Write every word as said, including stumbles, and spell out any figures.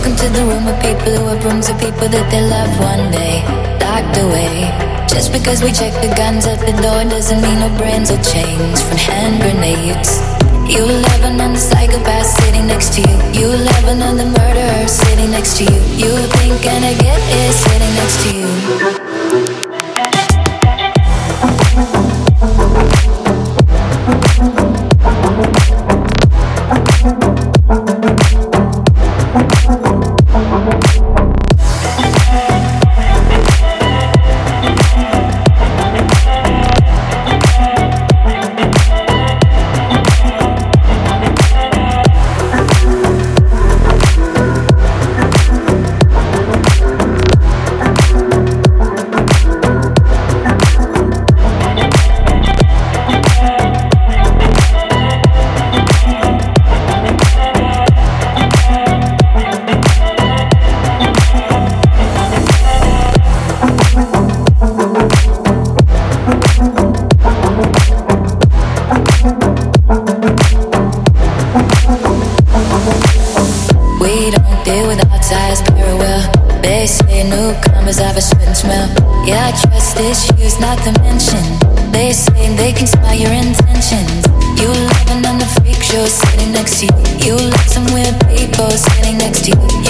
To the room of people who have rooms of people that they love one day locked away. Just because we check the guns at the door doesn't mean our brains will change from hand grenades. You love another psychopath sitting next to you. You love another murderer sitting next to you. You think gonna get is sitting next to you. We don't deal with outsiders very well. They say newcomers have a certain smell. Yeah, trust issues not to mention. They say they can spy your intentions. You love another freak show sitting next to you. You love some weird people sitting next to you.